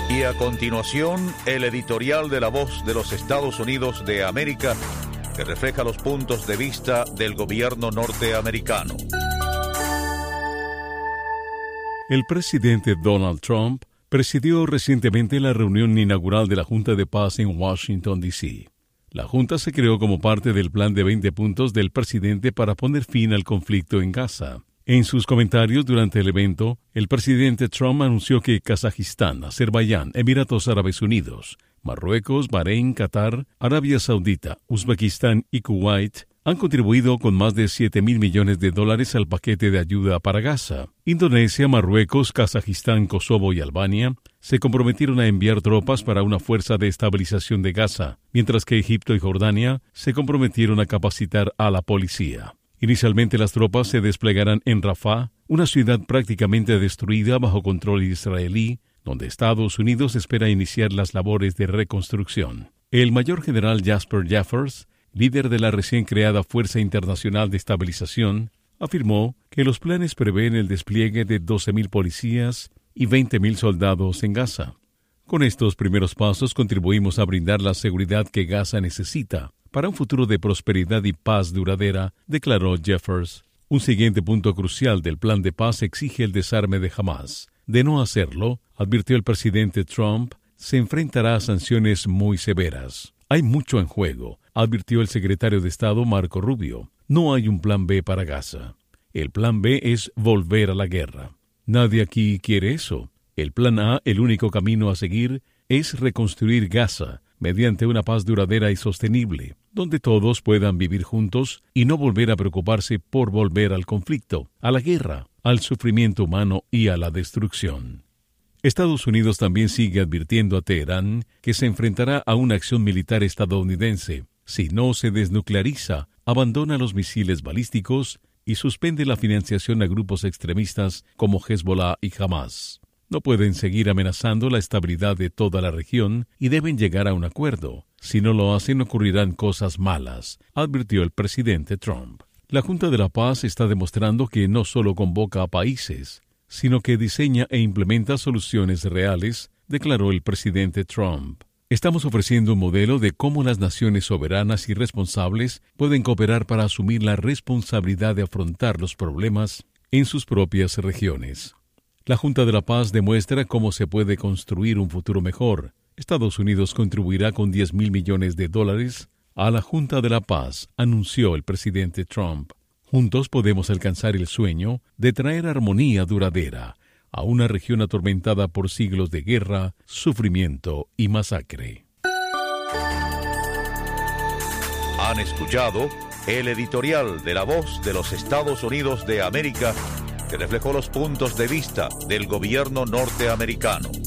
Y a continuación, el editorial de La Voz de los Estados Unidos de América, que refleja los puntos de vista del gobierno norteamericano. El presidente Donald Trump presidió recientemente la reunión inaugural de la Junta de Paz en Washington, D.C. La Junta se creó como parte del plan de 20 puntos del presidente para poner fin al conflicto en Gaza. En sus comentarios durante el evento, el presidente Trump anunció que Kazajistán, Azerbaiyán, Emiratos Árabes Unidos, Marruecos, Bahrein, Qatar, Arabia Saudita, Uzbekistán y Kuwait han contribuido con más de $7,000 millones al paquete de ayuda para Gaza. Indonesia, Marruecos, Kazajistán, Kosovo y Albania se comprometieron a enviar tropas para una fuerza de estabilización de Gaza, mientras que Egipto y Jordania se comprometieron a capacitar a la policía. Inicialmente las tropas se desplegarán en Rafah, una ciudad prácticamente destruida bajo control israelí, donde Estados Unidos espera iniciar las labores de reconstrucción. El mayor general Jasper Jeffers, líder de la recién creada Fuerza Internacional de Estabilización, afirmó que los planes prevén el despliegue de 12,000 policías y 20,000 soldados en Gaza. Con estos primeros pasos contribuimos a brindar la seguridad que Gaza necesita para un futuro de prosperidad y paz duradera, declaró Jeffers. Un siguiente punto crucial del plan de paz exige el desarme de Hamás. De no hacerlo, advirtió el presidente Trump, se enfrentará a sanciones muy severas. Hay mucho en juego, advirtió el secretario de Estado Marco Rubio. No hay un plan B para Gaza. El plan B es volver a la guerra. Nadie aquí quiere eso. El plan A, el único camino a seguir, es reconstruir Gaza mediante una paz duradera y sostenible, donde todos puedan vivir juntos y no volver a preocuparse por volver al conflicto, a la guerra, al sufrimiento humano y a la destrucción. Estados Unidos también sigue advirtiendo a Teherán que se enfrentará a una acción militar estadounidense si no se desnucleariza, abandona los misiles balísticos y suspende la financiación a grupos extremistas como Hezbollah y Hamás. No pueden seguir amenazando la estabilidad de toda la región y deben llegar a un acuerdo. Si no lo hacen, ocurrirán cosas malas, advirtió el presidente Trump. La Junta de la Paz está demostrando que no solo convoca a países, sino que diseña e implementa soluciones reales, declaró el presidente Trump. Estamos ofreciendo un modelo de cómo las naciones soberanas y responsables pueden cooperar para asumir la responsabilidad de afrontar los problemas en sus propias regiones. La Junta de la Paz demuestra cómo se puede construir un futuro mejor. Estados Unidos contribuirá con $10,000 millones a la Junta de la Paz, anunció el presidente Trump. Juntos podemos alcanzar el sueño de traer armonía duradera a una región atormentada por siglos de guerra, sufrimiento y masacre. Han escuchado el editorial de La Voz de los Estados Unidos de América, que reflejó los puntos de vista del gobierno norteamericano.